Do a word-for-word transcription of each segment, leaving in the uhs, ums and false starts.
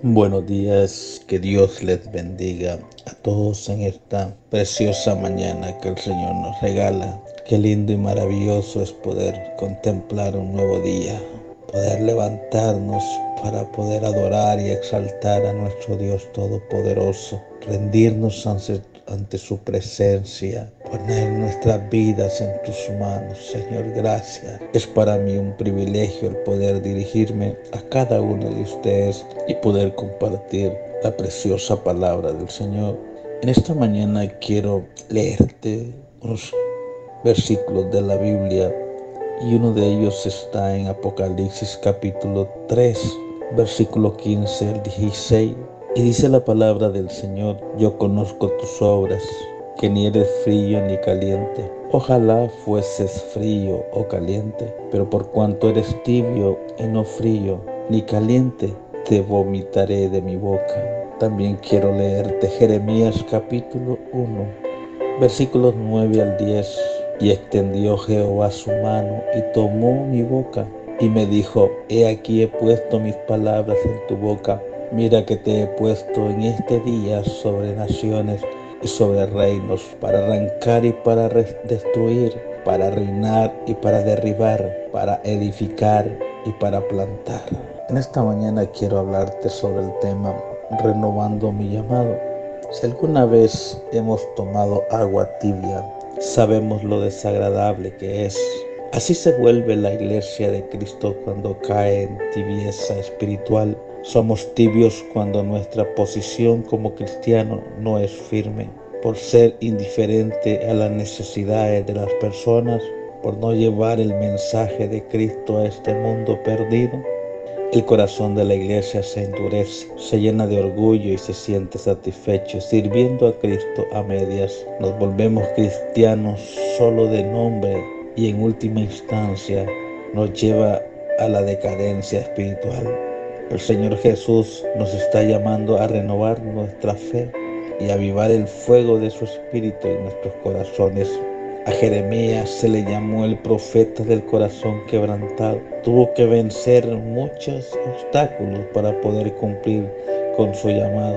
Buenos días, que Dios les bendiga a todos en esta preciosa mañana que el Señor nos regala. Qué lindo y maravilloso es poder contemplar un nuevo día, poder levantarnos para poder adorar y exaltar a nuestro Dios Todopoderoso, rendirnos ante, ante su presencia, poner nuestras vidas en tus manos. Señor, gracias. Es para mí un privilegio el poder dirigirme a cada uno de ustedes y poder compartir la preciosa palabra del Señor. En esta mañana quiero leerte unos versículos de la Biblia y uno de ellos está en Apocalipsis capítulo tres, versículo quince al dieciséis, y dice la palabra del Señor: yo conozco tus obras, que ni eres frío ni caliente. Ojalá fueses frío o caliente, pero por cuanto eres tibio y no frío ni caliente, te vomitaré de mi boca. También quiero leerte Jeremías capítulo uno, versículos nueve al diez. Y extendió Jehová su mano y tomó mi boca y me dijo: he aquí he puesto mis palabras en tu boca. Mira que te he puesto en este día sobre naciones y sobre reinos, para arrancar y para destruir, para reinar y para derribar, para edificar y para plantar. En esta mañana quiero hablarte sobre el tema renovando mi llamado. Si alguna vez hemos tomado agua tibia, sabemos lo desagradable que es. Así se vuelve la iglesia de Cristo cuando cae en tibieza espiritual. Somos tibios cuando nuestra posición como cristiano no es firme, por ser indiferente a las necesidades de las personas, por no llevar el mensaje de Cristo a este mundo perdido. El corazón de la iglesia se endurece, se llena de orgullo y se siente satisfecho sirviendo a Cristo a medias. Nos volvemos cristianos solo de nombre y en última instancia nos lleva a la decadencia espiritual. El Señor Jesús nos está llamando a renovar nuestra fe y avivar el fuego de su espíritu en nuestros corazones. A Jeremías se le llamó el profeta del corazón quebrantado. Tuvo que vencer muchos obstáculos para poder cumplir con su llamado.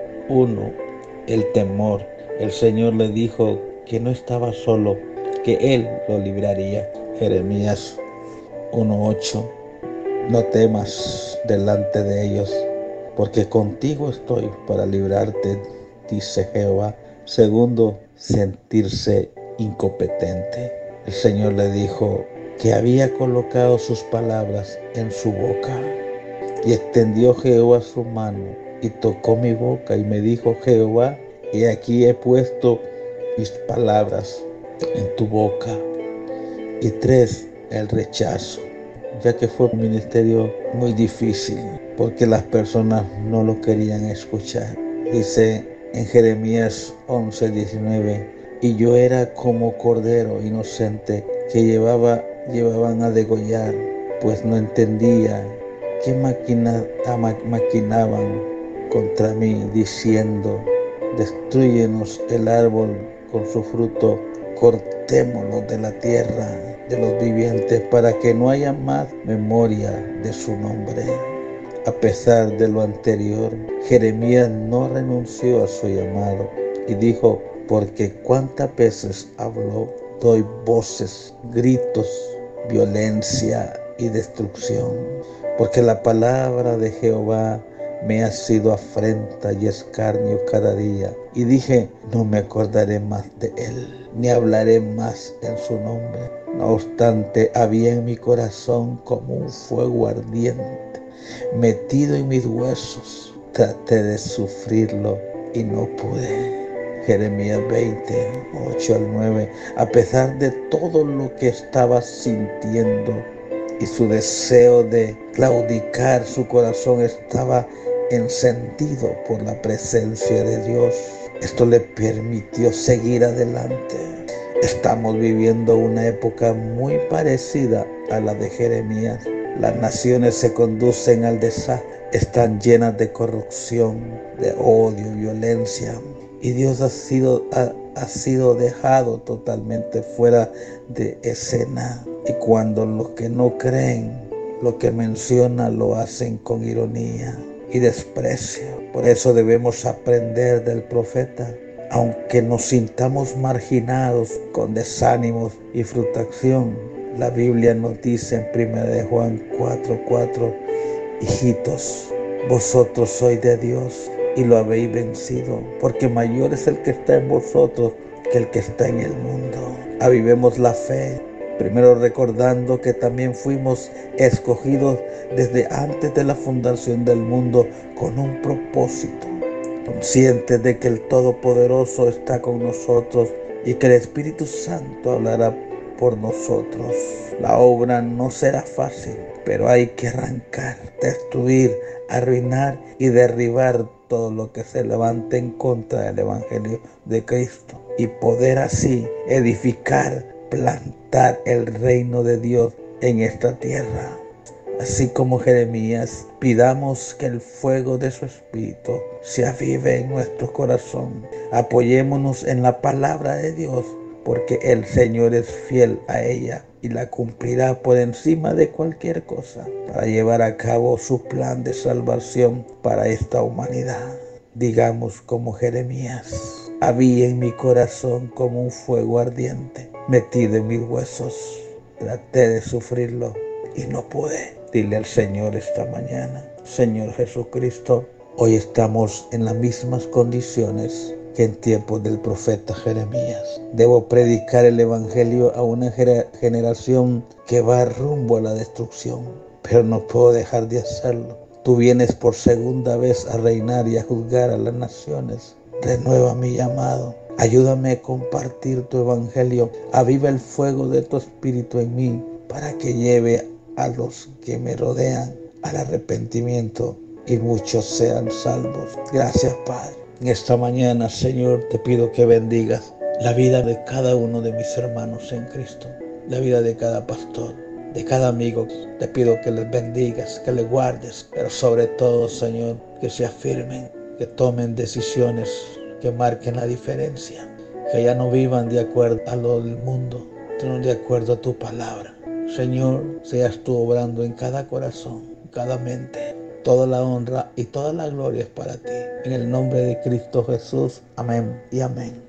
Uno, el temor. El Señor le dijo que no estaba solo, que Él lo libraría. Jeremías uno ocho. No temas delante de ellos, porque contigo estoy para librarte, dice Jehová. Segundo, sentirse incompetente. El Señor le dijo que había colocado sus palabras en su boca. Y extendió Jehová su mano y tocó mi boca y me dijo Jehová: he aquí he puesto mis palabras en tu boca. Y tres, el rechazo, ya que fue un ministerio muy difícil porque las personas no lo querían escuchar. Dice en Jeremías once diecinueve: y yo era como cordero inocente que llevaba, llevaban a degollar, pues no entendía que maquina, maquinaban contra mí, diciendo: destrúyenos el árbol con su fruto, cortémoslo de la tierra de los vivientes, para que no haya más memoria de su nombre. A pesar de lo anterior, Jeremías no renunció a su llamado y dijo: porque cuántas veces habló, doy voces, gritos, violencia y destrucción. Porque la palabra de Jehová me ha sido afrenta y escarnio cada día. Y dije: no me acordaré más de él, ni hablaré más en su nombre. No obstante, había en mi corazón como un fuego ardiente, metido en mis huesos. Traté de sufrirlo y no pude. Jeremías veinte, ocho al nueve. A pesar de todo lo que estaba sintiendo y su deseo de claudicar, su corazón estaba encendido por la presencia de Dios. Esto le permitió seguir adelante. Estamos viviendo una época muy parecida a la de Jeremías. Las naciones se conducen al desastre, están llenas de corrupción, de odio, violencia. Y Dios ha sido, ha, ha sido dejado totalmente fuera de escena. Y cuando los que no creen lo que menciona lo hacen con ironía. y desprecio. Por eso debemos aprender del profeta. Aunque nos sintamos marginados con desánimos y frustración, la Biblia nos dice en primera de Juan cuatro cuatro, hijitos, vosotros sois de Dios y lo habéis vencido, porque mayor es el que está en vosotros que el que está en el mundo. Avivemos la fe, primero recordando que también fuimos escogidos desde antes de la fundación del mundo con un propósito, conscientes de que el Todopoderoso está con nosotros y que el Espíritu Santo hablará por nosotros. La obra no será fácil, pero hay que arrancar, destruir, arruinar y derribar todo lo que se levante en contra del Evangelio de Cristo y poder así edificar, plantar el reino de Dios en esta tierra. Así como Jeremías, pidamos que el fuego de su Espíritu se avive en nuestro corazón. Apoyémonos en la palabra de Dios, porque el Señor es fiel a ella y la cumplirá por encima de cualquier cosa para llevar a cabo su plan de salvación para esta humanidad. Digamos como Jeremías, había en mi corazón como un fuego ardiente metido en mis huesos. Traté de sufrirlo y no pude. Dile al Señor esta mañana, Señor Jesucristo, hoy estamos en las mismas condiciones que en tiempos del profeta Jeremías. Debo predicar el Evangelio a una generación que va rumbo a la destrucción, pero no puedo dejar de hacerlo. Tú vienes por segunda vez a reinar y a juzgar a las naciones. Renueva mi llamado. Ayúdame a compartir tu Evangelio. Aviva el fuego de tu Espíritu en mí para que lleve a los que me rodean al arrepentimiento y muchos sean salvos. Gracias, Padre. En esta mañana, Señor, te pido que bendigas la vida de cada uno de mis hermanos en Cristo, la vida de cada pastor, de cada amigo. Te pido que les bendigas, que les guardes, pero sobre todo, Señor, que se afirmen, que tomen decisiones que marquen la diferencia, que ya no vivan de acuerdo a lo del mundo, sino de acuerdo a tu palabra. Señor, seas tú obrando en cada corazón, en cada mente. Toda la honra y toda la gloria es para ti. En el nombre de Cristo Jesús. Amén y amén.